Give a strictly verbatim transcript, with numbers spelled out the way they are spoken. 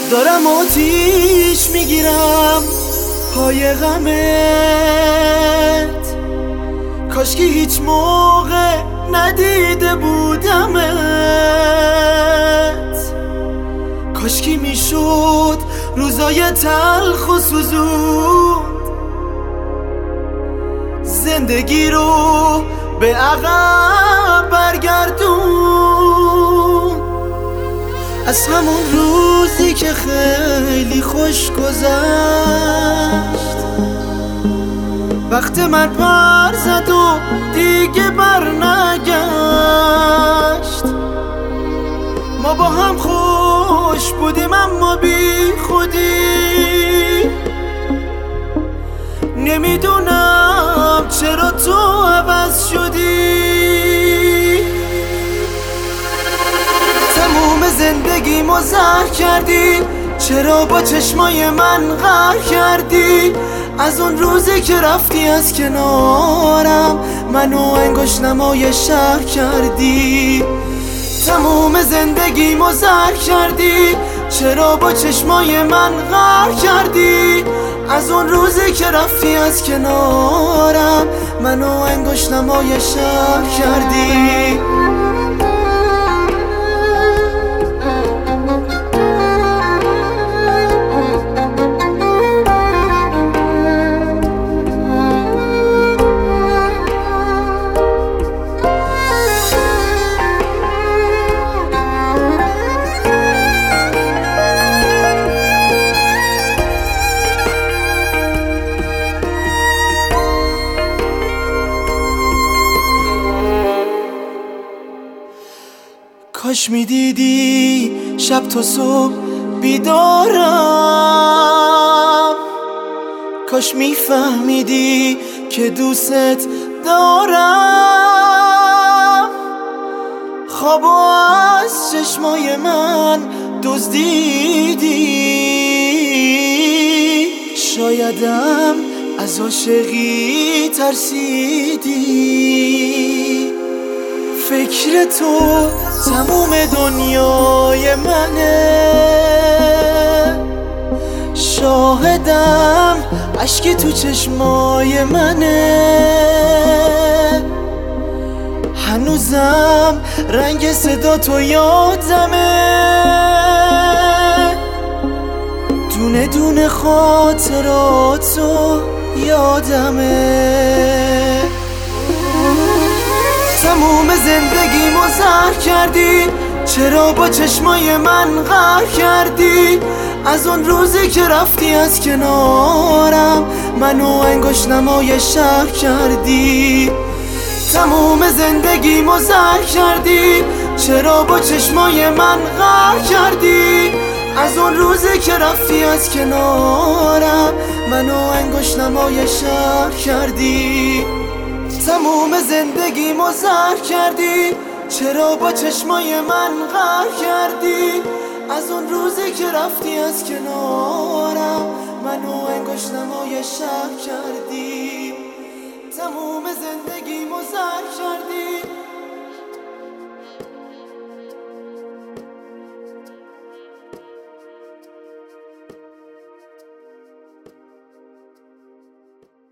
دارم آتیش میگیرم پای غمت، کاشکی هیچ موقع ندیده بودمت، کاشکی میشد روزای تلخ و سوزون زندگی رو به عقب برگردون. از همون روزی که خیلی خوش گذشت، وقت من پر زد و دیگه بر نگشت، ما با هم خوش بودیم اما بی خودی، نمیدونم چرا تو عوض شدی. تموم زندگیمو زهر کردی، چرا با چشمای من قهر کردی؟ از اون روزی که رفتی از کنارم منو انگشت نمای شهر کردی. تموم زندگیمو زهر کردی، چرا با چشمای من قهر کردی؟ از اون روزی که رفتی از کنارم منو انگشت نمای شهر کردی. کاش میدیدی شب تا صبح بیدارم، کاش میفهمیدی که دوست دارم. خوابو از چشمای من دزدیدی، شایدم از عاشقی ترسیدی. فکر تو تموم دنیای منه، شاهدم اشکی تو چشمای منه، هنوزم رنگ صدا تو یادمه، دونه دونه خاطراتو یادمه. تموم زندگیمو زهر کردی، چرا با چشمای من قهر کردی؟ از اون روزی که رفتی از کنارم منو انگشت نمای شهر کردی. تموم زندگیمو زهر کردی، چرا با چشمای من قهر کردی؟ از اون روزی که رفتی از کنارم منو انگشت نمای شهر کردی. تموم زندگیمو زهر کردی، چرا با چشمای من قهر کردی؟ از اون روزی که رفتی از کنارم منو انگشت نمای شهر کردی. تموم زندگیمو زهر کردی.